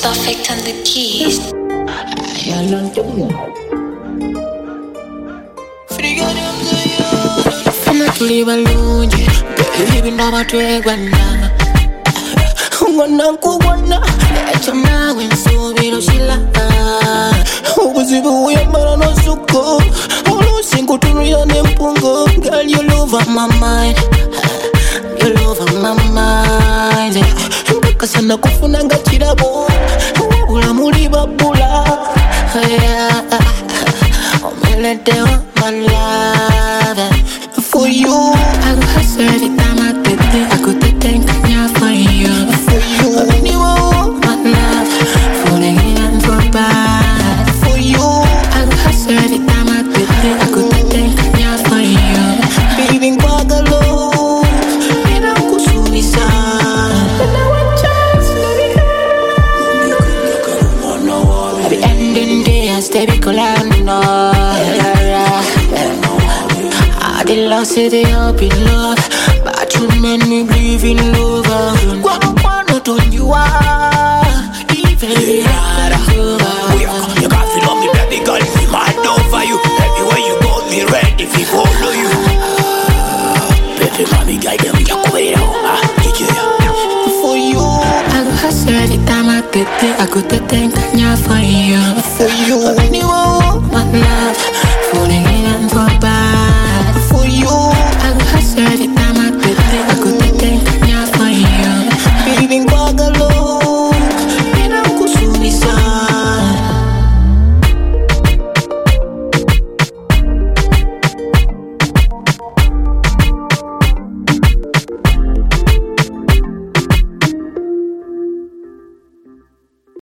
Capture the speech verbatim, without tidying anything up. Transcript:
Perfect on the keys. Fama tuliba lungi, ibinda batwegwana. Ngona nkubona, echa nawe nsubira oshila. Ubuzibu uyamara nosuko, olusingu tunuya nempungo. Girl, you love on my mind, you love on my mind. Ndakasana kufuna nga kirabo, wabula muli babula. Omelete wa my love. For you, I go hustle every time I take it. I go take Kenya for you. For you, I really want my love, falling in and for bad. For you, I go hustle every time I take it. I go take Kenya for you. Baby, Guagalo, and I'm Kusunisa. And I want chance, baby girl. Every ending day, I stay be colando. The lost city up in love, but you made me believe in love. What I wanna do you are, even harder. You got feel on me, baby girl, me mad over you. Everywhere you go, me ready to follow you. Baby, mommy, guy, them you go out. For you, I go hustle every time I get it. I go to thank Kenya for you. For you, I really want my love, falling in and for